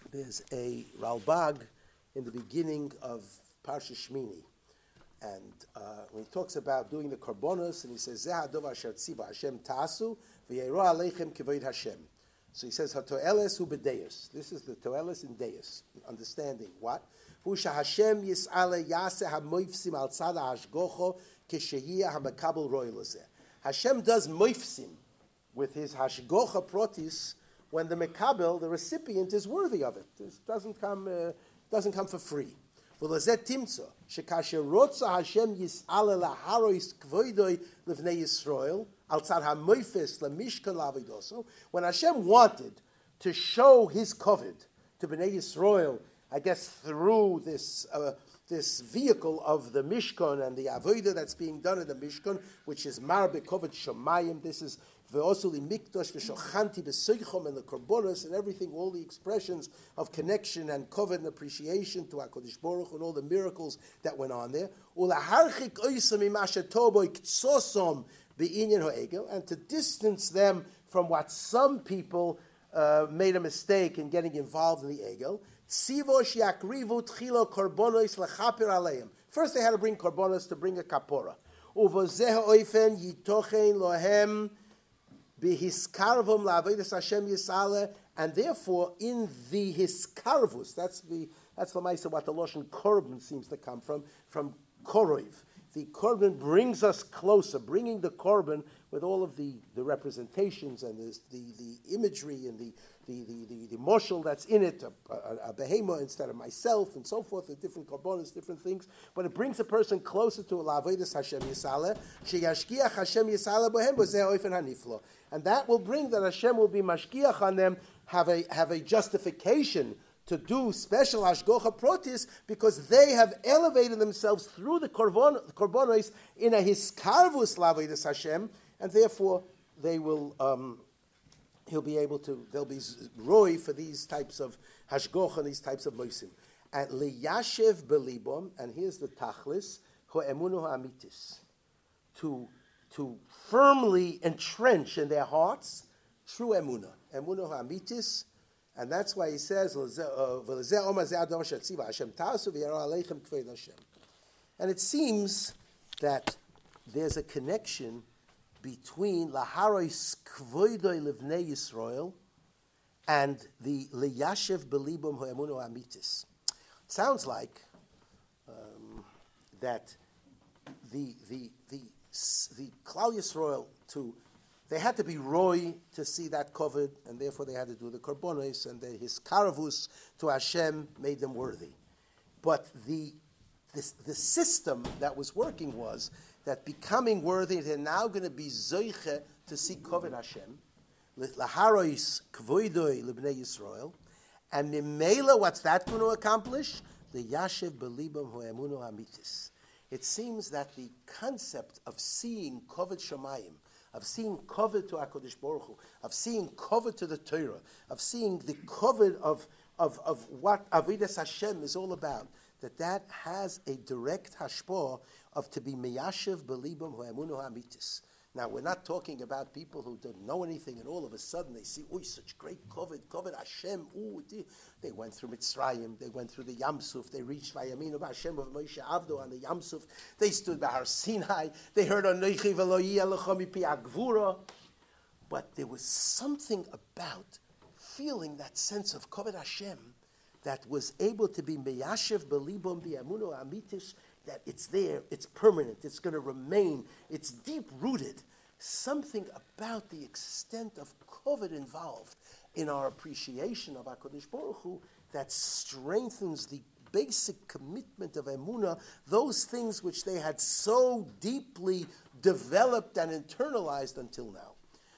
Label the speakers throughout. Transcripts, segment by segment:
Speaker 1: There's a Ralbag in the beginning of Parsha Shmini, and when he talks about doing the korbanos, and he says, "Zeh hadov asher tziva Hashem ta'asu v'yeiro aleichem kivod Hashem." So he says, "Hatoeles hu b'deus." This is the toeles in deus, understanding what? Hu Hashem yis'ale yaseh hamoifsim al tzad hashgocho keshehiyah hamakabel roy lezeh. Hashem does moifsim with his hashgocha protis when the mekabel, the recipient, is worthy of it. It doesn't come for free. V'lezeh timtzo shekasher rotza Hashem yis'ale laharois kvoidoi livnei Yisrael al tzad hamoifes lemishkan lavidoso. When Hashem wanted to show his covet to Bnei Yisrael, I guess through this vehicle of the Mishkan and the Avodah that's being done in the Mishkan, which is Mar Bekovet Shomayim. This is Ve'osuli Mikdosh V'Shochanti B'Seichom and the Korbonos and everything, all the expressions of connection and covet and appreciation to HaKadosh Baruch Hu and all the miracles that went on there. Ulaharchik Oisam Imasha Tobo Iktsosom Be'inyan Ho'egel, and to distance them from what some people made a mistake in getting involved in the Egel. First, they had to bring korbanos to bring a kapora. And therefore, in the hiskarvus, that's the ma'aseh what the lashon korban seems to come from koroiv. The korban brings us closer, bringing the korban with all of the representations and the imagery and the moshel that's in it, a behema instead of myself, and so forth, the different korbanos, different things. But it brings a person closer to La'avodas Hashem Yisale, sheyashkiach Hashem Yisale bohem b'zeh oifen haniflo, and that will bring that Hashem will be mashkiach on them, have a justification to do special hashgocha protis because they have elevated themselves through the korbanos in a hiskarvus La'avodas Hashem, and therefore they will. He'll be able to, there'll be roy for these types of hashgocha and these types of moisim. And liyashev belibom, and here's the tachlis, ho'emunu ha'amitis, to firmly entrench in their hearts true emuna ha'amitis, and that's why he says, and it seems that there's a connection between laharois kvoidoi livnei Yisrael and the liyashev belibum ho'emunu amitis. It sounds like that the Klal Yisrael they had to be roy to see that covered, and therefore they had to do the korbanos, and his karavus to Hashem made them worthy. But the system that was working was that becoming worthy, they're now going to be zoiche to see kovet Hashem, laharois kvoidoi libnei Yisrael, and mimela, what's that going to accomplish? The yashev belibam ho'emunu hamitis. It seems that the concept of seeing kovet shamayim, of seeing kovet to HaKadosh Baruch Hu, of seeing kovet to the Torah, of seeing the kovet of what Avodas Hashem is all about, that has a direct hashpah of to be meyashev belibam ho'emunu hamitis. Now, we're not talking about people who don't know anything, and all of a sudden they see, such great kovet Hashem. They went through Mitzrayim, they went through the Yam Suf, they reached Vayaminu Hashem of Moshe Avdo on the Yam Suf, they stood by Har Sinai, they heard Anochi Veloyi Elocha Mipi Agvura. But there was something about feeling that sense of kovet Hashem that was able to be meyashev belibam bi'emunu amitis, that it's there, it's permanent, it's going to remain, it's deep-rooted. Something about the extent of kovet involved in our appreciation of HaKadosh Baruch Hu that strengthens the basic commitment of emunah, those things which they had so deeply developed and internalized until now.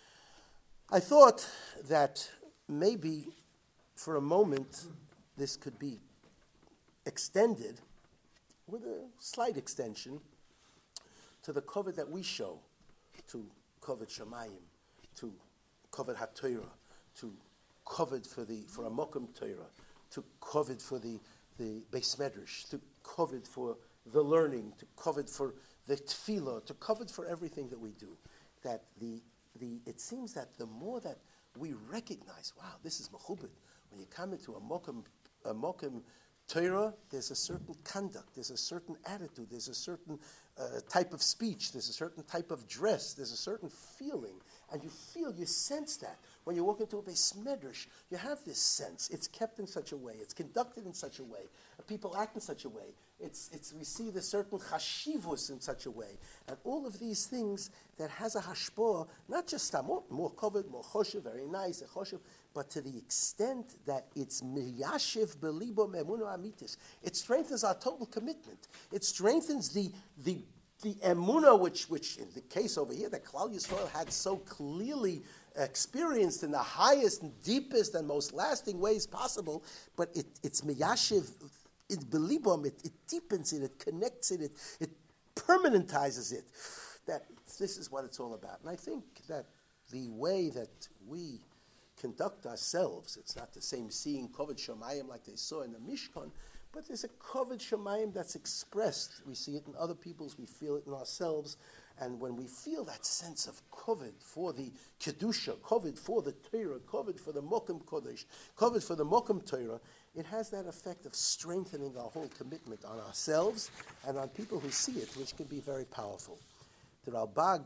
Speaker 1: I thought that maybe for a moment this could be extended with a slight extension to the kovet that we show, to kovet shamayim, to kovet haTorah, to kovet for a mokum Torah, to kovet for the Beis Medrash, to kovet for the learning, to kovet for the tefillah, to kovet for everything that we do. That it seems that the more that we recognize, wow, this is mechubed. When you come into a mokum Torah, there's a certain conduct, there's a certain attitude, there's a certain type of speech, there's a certain type of dress, there's a certain feeling, and you sense that. When you walk into a Beis Medrash, you have this sense. It's kept in such a way, it's conducted in such a way, people act in such a way, we see the certain chashivus in such a way, and all of these things that has a hashpah, not just more covered, more choshev, very nice, choshev, but to the extent that it's miyashiv belibo me'emuno amitis. It strengthens our total commitment. It strengthens the emuna, which in the case over here that Klal Yisrael had so clearly experienced in the highest and deepest and most lasting ways possible, but it's miyashiv, it belibom, it deepens it, it connects it, it permanentizes it. That this is what it's all about. And I think that the way that we conduct ourselves, it's not the same seeing Kovod Shamayim like they saw in the Mishkan, but there's a Kovod Shamayim that's expressed. We see it in other people's, we feel it in ourselves, and when we feel that sense of Kovod for the Kedusha, Kovod for the Torah, Kovod for the Mokum Kodesh, Kovod for the Mokum Torah, it has that effect of strengthening our whole commitment on ourselves and on people who see it, which can be very powerful. The Ralbag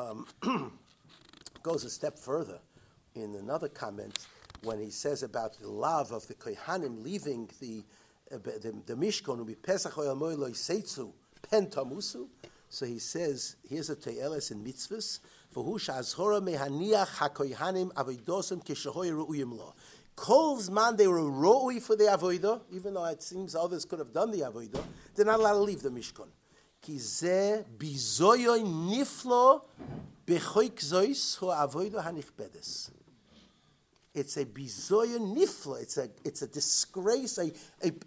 Speaker 1: goes a step further in another comment when he says about the love of the Kohanim leaving the Mishkan, ubi Pesach Oyel Moiloi Seitzu Pen Tamusu. So he says, here's a te'eles in mitzvahs, v'hu sha'azhora mehaniach ha'kohanim avoidosem kishahoy ru'uyim lo. Kol zman they were ro'ui for the avodah, even though it seems others could have done the avodah, they're not allowed to leave the Mishkan. Ki zeh bizoyoy niflo b'choik zois hu avodah hanichbedes. It's a bizoyon nifla. It's a disgrace, a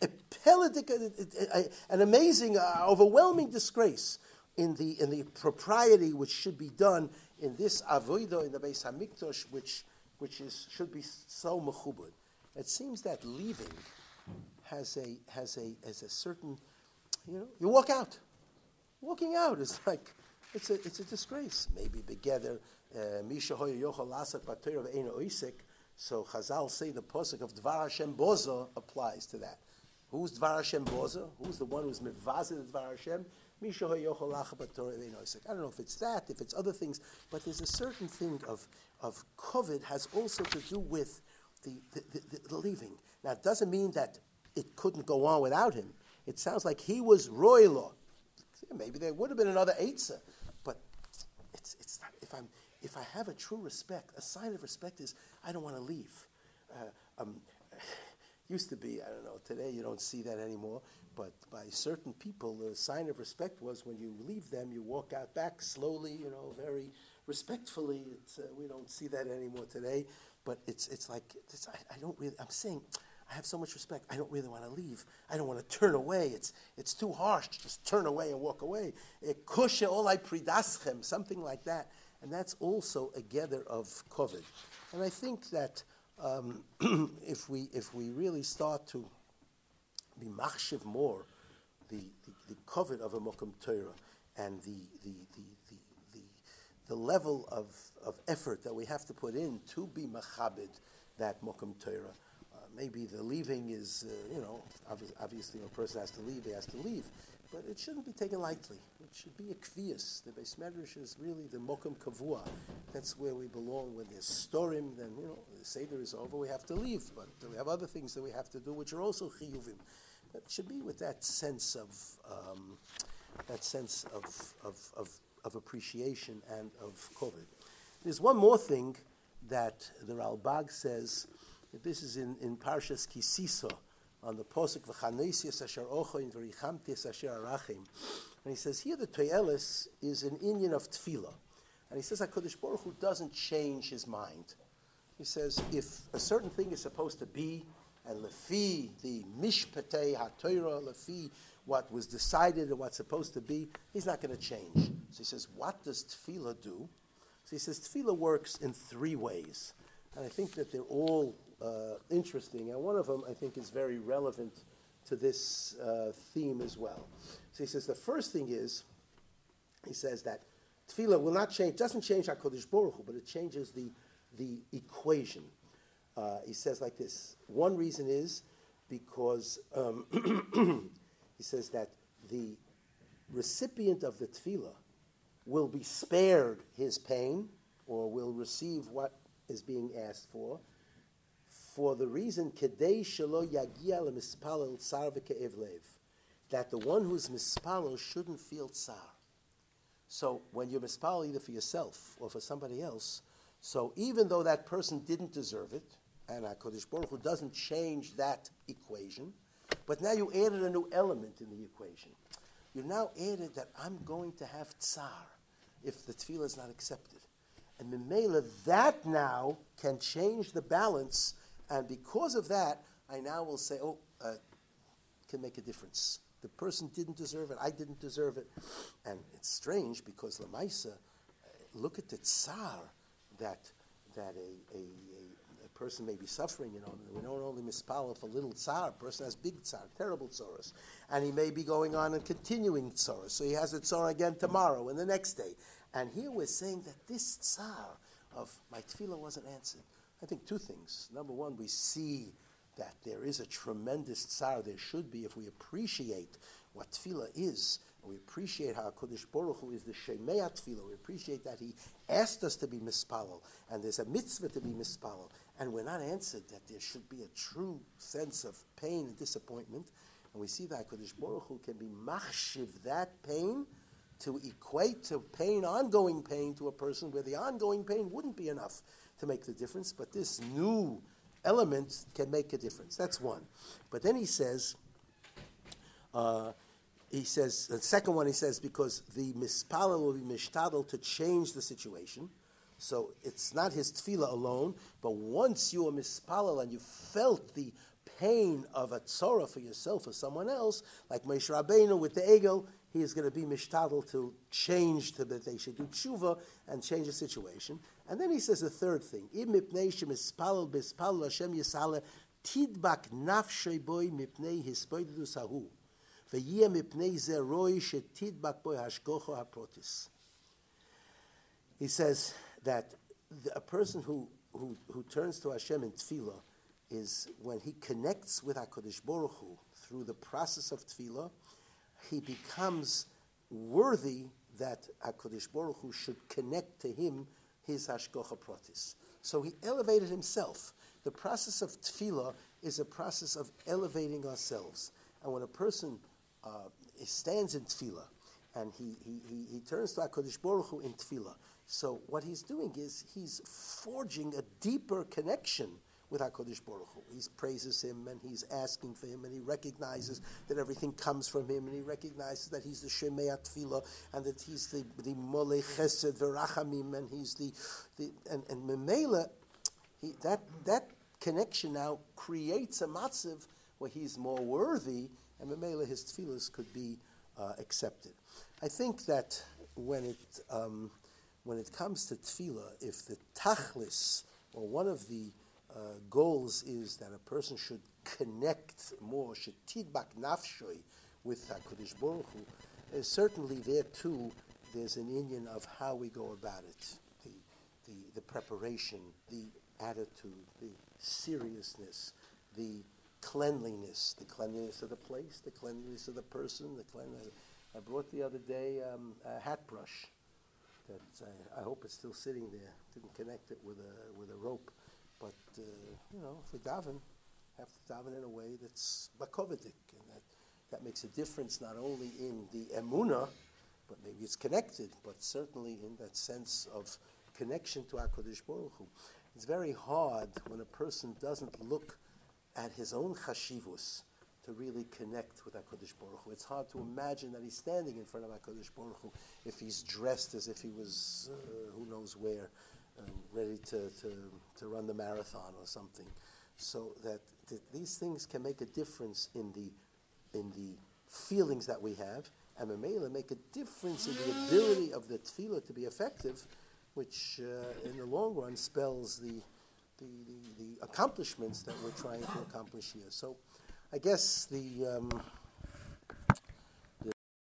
Speaker 1: an amazing, overwhelming disgrace in the propriety which should be done in this avodah in the Beis Hamikdash, which should be so mechubed. It seems that leaving has a certain, you walk out. Walking out is like it's a disgrace. Maybe together, misha hoya yochal lasak b'torah ve'eino oisek. So Chazal say the posuk of Dvar Hashem Boza applies to that. Who's Dvar Hashem Boza? Who's the one who's mevazed Dvar Hashem? I don't know if it's that, if it's other things, but there's a certain thing of COVID has also to do with the leaving. Now, it doesn't mean that it couldn't go on without him. It sounds like he was royal. Maybe there would have been another Eitzah, but it's not. If I have a true respect, a sign of respect is I don't want to leave. Used to be, I don't know, today you don't see that anymore, but by certain people, the sign of respect was when you leave them, you walk out back slowly, very respectfully. We don't see that anymore today, but it's like, I don't really, I'm saying, I have so much respect, I don't really want to leave. I don't want to turn away. It's too harsh to just turn away and walk away. Kushe olai pridaschem, something like that. And that's also a gather of COVID. And I think that if we really start to be machshiv more the COVID of a Mokum Torah and the level of effort that we have to put in to be machabed that Mokum Torah, maybe the leaving is, obviously when a person has to leave, he has to leave. But it shouldn't be taken lightly. It should be a kvius. The Beis Medrash is really the mokum kavua. That's where we belong. When there's storim, then the seder is over. We have to leave, but we have other things that we have to do, which are also chiyuvim. But it should be with that sense of appreciation and of koved. There's one more thing that the Ralbag says. That this is in Parshas Kisisa. On the posuk v'chanesias asher ochoin v'richamtes asher arachim, and he says here the toelis is an inyan of tefillah, and he says HaKadosh Baruch Hu doesn't change his mind. He says if a certain thing is supposed to be, and lefi the mishpatei haTorah, lefi what was decided and what's supposed to be, he's not going to change. So he says, what does tefillah do? So he says tefillah works in three ways, and I think that they're all interesting, and one of them I think is very relevant to this theme as well. So he says the first thing is, he says that tefillah will not change, doesn't change HaKadosh Baruch Hu, but it changes the equation. He says like this. One reason is because he says that the recipient of the tefillah will be spared his pain or will receive what is being asked for the reason kedei shelo yagia lemispalel tsar v'ke'ev lev, that the one who's mispalel shouldn't feel tsar. So when you're mispalel either for yourself or for somebody else, so even though that person didn't deserve it, and HaKadosh Baruch Hu doesn't change that equation, but now you added a new element in the equation. You now added that I'm going to have tsar if the tefillah is not accepted. And Memela, that now can change the balance, and because of that, I now will say, can make a difference. The person didn't deserve it, I didn't deserve it. And it's strange because Lamaisa, look at the tsar that a person may be suffering, we don't only mispalel for little tsar, a person has big tsar, terrible tsaras. And he may be going on and continuing tsaras. So he has a tsar again tomorrow and the next day. And here we're saying that this tsar of my tefillah wasn't answered. I think two things. Number one, we see that there is a tremendous tsar, there should be, if we appreciate what tefillah is, and we appreciate how HaKadosh Baruch Hu is the Shemei Tefillah, we appreciate that He asked us to be mispalel, and there's a mitzvah to be mispalel, and we're not answered, that there should be a true sense of pain and disappointment, and we see that HaKadosh Baruch Hu can be machshiv that pain to equate to pain, ongoing pain, to a person where the ongoing pain wouldn't be enough to make the difference, but this new element can make a difference. That's one. But then he says, the second one he says, because the mispalel will be mishtadel to change the situation. So it's not his tefillah alone, but once you are mispalel and you felt the pain of a tzorah for yourself or someone else, like Moshe Rabbeinu with the egel, he is going to be mishtadel to change, that they should do tshuva and change the situation. And then he says the third thing: Im mipnei shemispalel bispalel Hashem yisale tidbak nafshei boy mipnei hispoidus hahu v'yeh mipnei zeroi shetidbak boy hashgocho haprotis. He says that a person who turns to Hashem in tefillah is when he connects with HaKadosh Baruch Hu through the process of tefillah, he becomes worthy that HaKadosh Baruch Hu should connect to him his hashgocha pratis. So he elevated himself. The process of tefillah is a process of elevating ourselves. And when a person stands in tefillah and he turns to HaKadosh Baruch Hu in tefillah, so what he's doing is he's forging a deeper connection with HaKadosh Baruch Hu. He praises him and he's asking for him and he recognizes that everything comes from him and he recognizes that he's the Shemei Tefillah and that he's the Molei Chesed V'Rachamim and he's and Memela, that connection now creates a matzav where he's more worthy and Memela his tefillahs could be accepted. I think that when it comes to tefillah, if the tachlis or one of the goals is that a person should connect more, should tidbak nafshoi with HaKadosh Baruch Hu. Certainly there too, there's an inyan of how we go about it, the preparation, the attitude, the seriousness, the cleanliness of the place, the cleanliness of the person, the cleanliness. I brought the other day a hat brush that I hope it's still sitting there. Didn't connect it with a rope. But, if we daven, have to daven in a way that's makovedik, and that makes a difference not only in the emunah, but maybe it's connected, but certainly in that sense of connection to HaKadosh Baruch Hu. It's very hard when a person doesn't look at his own chashivus to really connect with HaKadosh Baruch Hu. It's hard to imagine that he's standing in front of HaKadosh Baruch Hu if he's dressed as if he was who knows where, ready to run the marathon or something. So that these things can make a difference in the feelings that we have, and Mamela make a difference in the ability of the tefillah to be effective, which in the long run spells the accomplishments that we're trying to accomplish here. So I guess the